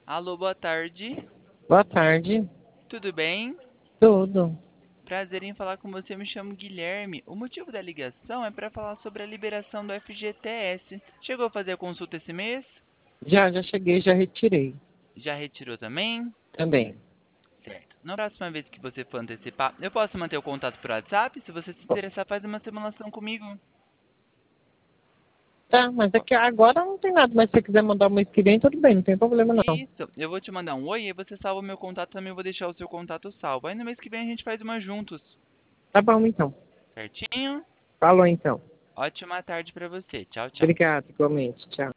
Alô, boa tarde. Boa tarde. Tudo bem? Tudo. Prazer em falar com você. Me chamo Guilherme. O motivo da ligação é para falar sobre a liberação do FGTS. Chegou a fazer a consulta esse mês? Já cheguei, já retirei. Já retirou também? Também. Certo. Na próxima vez que você for antecipar, eu posso manter o contato por WhatsApp? Se você se interessar, faz uma simulação comigo. Tá, mas é que agora não tem nada, mas se você quiser mandar uma que vem, tudo bem, não tem problema não. Isso. Eu vou te mandar um oi e você salva o meu contato também. Eu vou deixar o seu contato salvo. Aí no mês que vem a gente faz uma juntos. Tá bom então. Certinho? Falou então. Ótima tarde para você. Tchau, tchau. Obrigado, igualmente. Tchau.